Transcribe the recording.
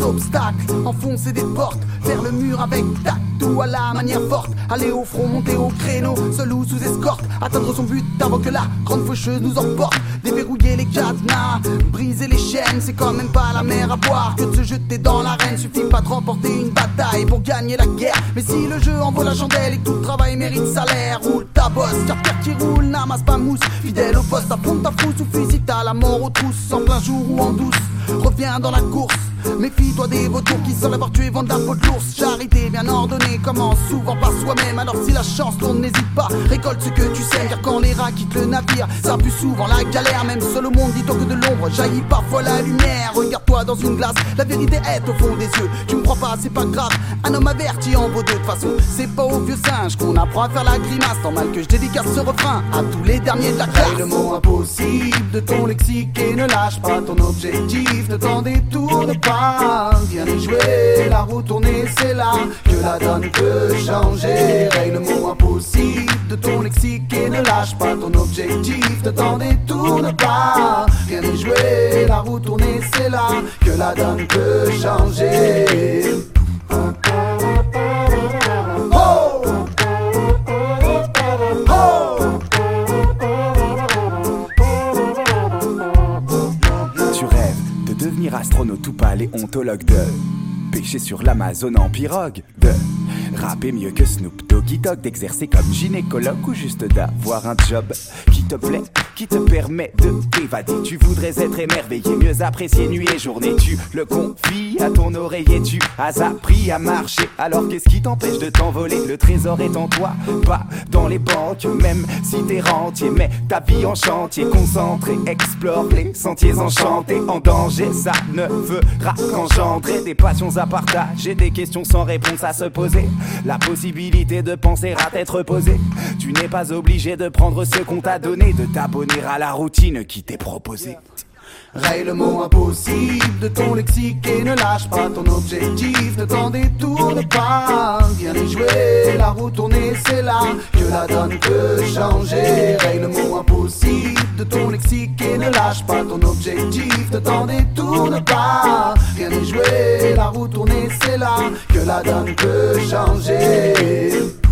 obstacles, enfoncer des portes, vers le mur avec tact ou à la manière forte. Aller au front, monter au créneau, seul ou sous escorte, atteindre son but avant que la grande faucheuse nous emporte. Déverrouiller les cadenas, briser les chaînes, c'est quand même pas la mer à boire que de se jeter dans l'arène. Suffit pas de remporter une bataille pour gagner la guerre, mais si le jeu en vaut la chandelle et que tout travail mérite salaire, roule ta bosse, car pierre qui roule n'amasse pas mousse. Fidèle au poste, affronte ta frousse ou fusil à la mort aux trousses, en plein jour ou en douce. Reviens dans la course, méfie-toi des vautours qui semblent avoir tué, vendent la peau de l'ours. Charité bien ordonnée commence souvent par soi-même. Alors si la chance tourne, n'hésite pas, récolte ce que tu sèmes. Car quand les rats quittent le navire, ça pue souvent la galère. Même seul au monde, dis-toi que de l'ombre jaillit parfois la lumière. Regarde-toi dans une glace, la vérité est au fond des yeux. Tu me crois pas, c'est pas grave, un homme averti en vaut deux. De toute façon, c'est pas aux vieux singes qu'on apprend à faire la grimace. Tant mal que je dédicace ce refrain à tous les derniers de la classe. Le mot impossible de ton lexique et ne lâche pas ton objectif. Ne t'en détourne pas, viens y jouer, la roue tournée, c'est là que la donne peut changer. Règle le mot impossible de ton lexique et ne lâche pas ton objectif. Ne t'en détourne pas, viens y jouer, la roue tournée, c'est là que la donne peut changer. Devenir astronaute ou paléontologue, de pêcher sur l'Amazone en pirogue, de rapper mieux que Snoop Doggy Dogg, d'exercer comme gynécologue ou juste d'avoir un job qui te plaît, qui te permet de t'évader. Tu voudrais être émerveillé, mieux apprécier nuit et journée. Tu le confies à ton oreiller, tu as appris à marcher. Alors qu'est-ce qui t'empêche de t'envoler? Le trésor est en toi, pas dans les banques. Même si t'es rentier, mets ta vie en chantier. Concentré, explore les sentiers enchantés. En danger, ça ne fera qu'engendrer des passions à partager, des questions sans réponse à se poser. La possibilité de penser à t'être posée. Tu n'es pas obligé de prendre ce qu'on t'a donné, de t'abonner à la routine qui t'est proposée. Raye le mot impossible de ton lexique et ne lâche pas ton objectif. Ne t'en détourne pas, viens y jouer, la roue tournée, c'est là que la donne peut changer. Raye le mot impossible de ton lexique et ne lâche pas ton objectif. Ne t'en détourne pas, viens y jouer, la roue tournée, c'est là que la donne peut changer.